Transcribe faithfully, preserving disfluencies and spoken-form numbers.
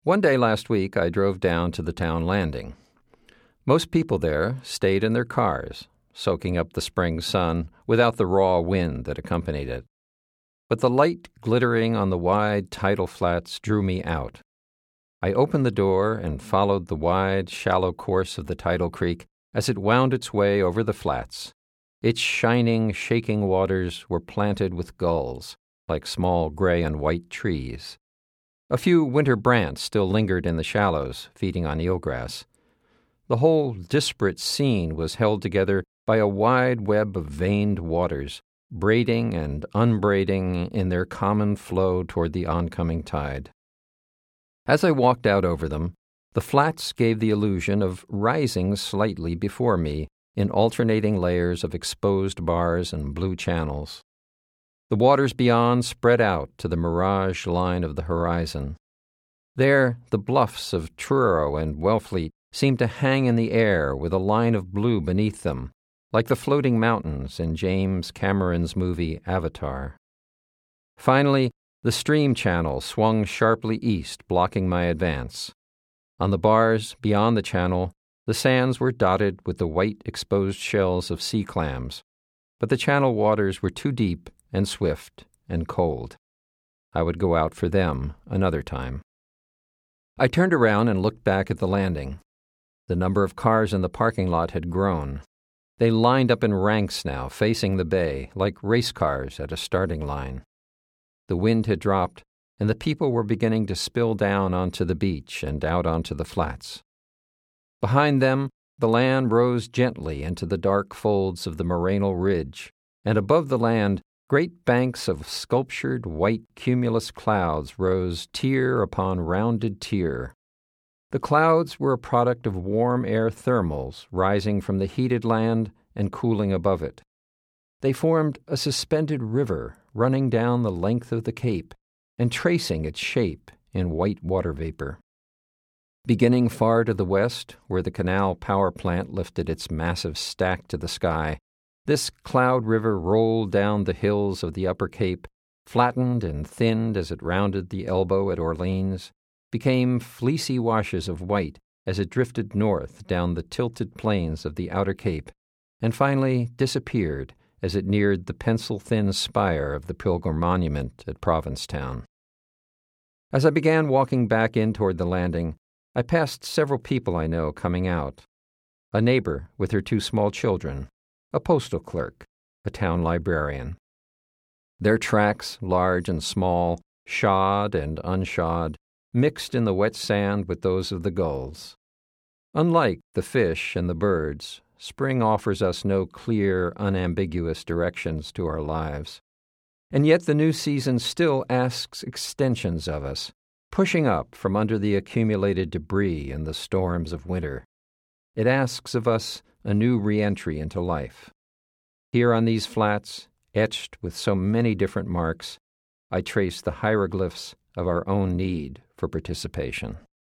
One day last week, I drove down to the town landing. Most people there stayed in their cars, soaking up the spring sun without the raw wind that accompanied it. But the light glittering on the wide tidal flats drew me out. I opened the door and followed the wide, shallow course of the tidal creek as it wound its way over the flats. Its shining, shaking waters were planted with gulls, like small gray and white trees. A few winter brants still lingered in the shallows, feeding on eelgrass. The whole disparate scene was held together by a wide web of veined waters, braiding and unbraiding in their common flow toward the oncoming tide. As I walked out over them, the flats gave the illusion of rising slightly before me in alternating layers of exposed bars and blue channels. The waters beyond spread out to the mirage line of the horizon. There, the bluffs of Truro and Wellfleet seemed to hang in the air with a line of blue beneath them, like the floating mountains in James Cameron's movie Avatar. Finally, the stream channel swung sharply east, blocking my advance. On the bars beyond the channel, the sands were dotted with the white exposed shells of sea clams, but the channel waters were too deep and swift and cold. I would go out for them another time. I turned around and looked back at the landing. The number of cars in the parking lot had grown. They lined up in ranks now, facing the bay, like race cars at a starting line. The wind had dropped, and the people were beginning to spill down onto the beach and out onto the flats. Behind them, the land rose gently into the dark folds of the morainal ridge, and above the land, great banks of sculptured white cumulus clouds rose tier upon rounded tier. The clouds were a product of warm air thermals rising from the heated land and cooling above it. They formed a suspended river running down the length of the cape and tracing its shape in white water vapor. Beginning far to the west, where the canal power plant lifted its massive stack to the sky, this cloud river rolled down the hills of the upper cape, flattened and thinned as it rounded the elbow at Orleans, became fleecy washes of white as it drifted north down the tilted plains of the outer cape, and finally disappeared as it neared the pencil-thin spire of the Pilgrim Monument at Provincetown. As I began walking back in toward the landing, I passed several people I know coming out. A neighbor with her two small children, a postal clerk, a town librarian. Their tracks, large and small, shod and unshod, mixed in the wet sand with those of the gulls. Unlike the fish and the birds, spring offers us no clear, unambiguous directions to our lives. And yet the new season still asks extensions of us, pushing up from under the accumulated debris and the storms of winter. It asks of us a new re-entry into life. Here on these flats, etched with so many different marks, I trace the hieroglyphs of our own need for participation.